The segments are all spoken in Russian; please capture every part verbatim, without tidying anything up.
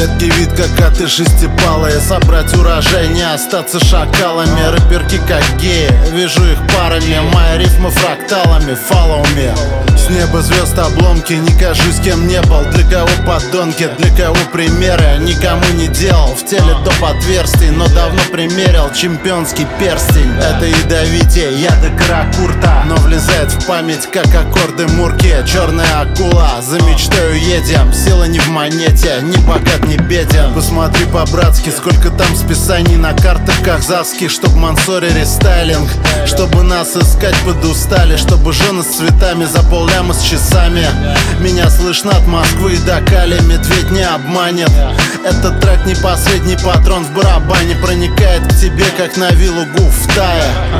Редкий вид, как коты шестипалые. Собрать урожай, не остаться шакалами. Рэперки как геи, вижу их парами. Мои рифмы фракталами, follow me. С неба звезд обломки, не кажусь, кем не был. Для кого подонки, для кого примеры. Никому не делал, в теле доп. Отверстий, но давно примерил чемпионский перстень. Это ядовитие, яды каракурта, но влезает в память, как аккорды мурки. Черная акула, за мечтой уедем. Сила не в монете, ни богат, ни беден. Посмотри по-братски, сколько там списаний на картах казахских. Чтоб Мансори рестайлинг, чтобы нас искать подустали. Чтобы жены с цветами за полляма с часами. Меня слышно от Москвы до Кали, медведь не обманет. Этот трек не последний патрон в барабане. Проникает к тебе, как на виллу Гуф в Тае.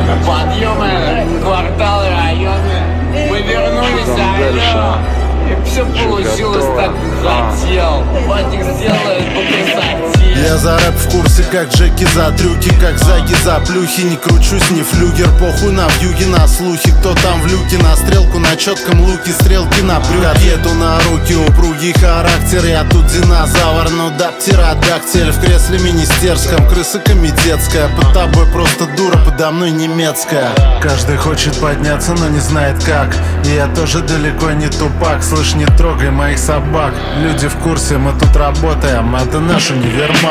Подъемы, кварталы, районы. Мы вернулись, алло. И все получилось так, как хотел. Батик сделает по красоте. Я за рэп в курсе, как Джеки за трюки, как Заги за плюхи. Не кручусь, не флюгер, похуй на вьюги, на слухи. Кто там в люке, на стрелку, на четком луке. Стрелки на брюк, еду на руки, упругий характер. Я тут динозавр, ну да, птеродактиль. В кресле министерском, крыса комитетская. Под тобой просто дура, подо мной немецкая. Каждый хочет подняться, но не знает как. И я тоже далеко не тупак. Слышь, не трогай моих собак. Люди в курсе, мы тут работаем, это наш универмаг.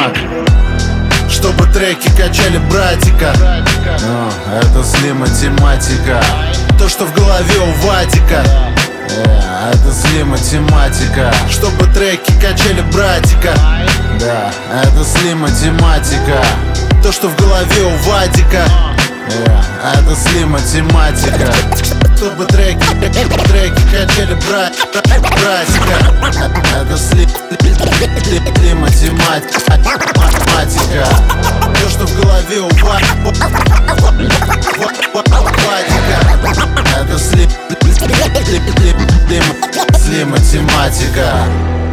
Чтобы треки качали братика, ну, это сли математика. То, что в голове у Вадика, yeah, это сли математика. Чтобы треки качали братика, да, это сли математика. То, что в голове у Вадика, yeah, это сли математика. Чтобы треки, треки качали бра братика, это сли, сли математика. Математика. То, что в голове у Вадика, это сли, сли математика.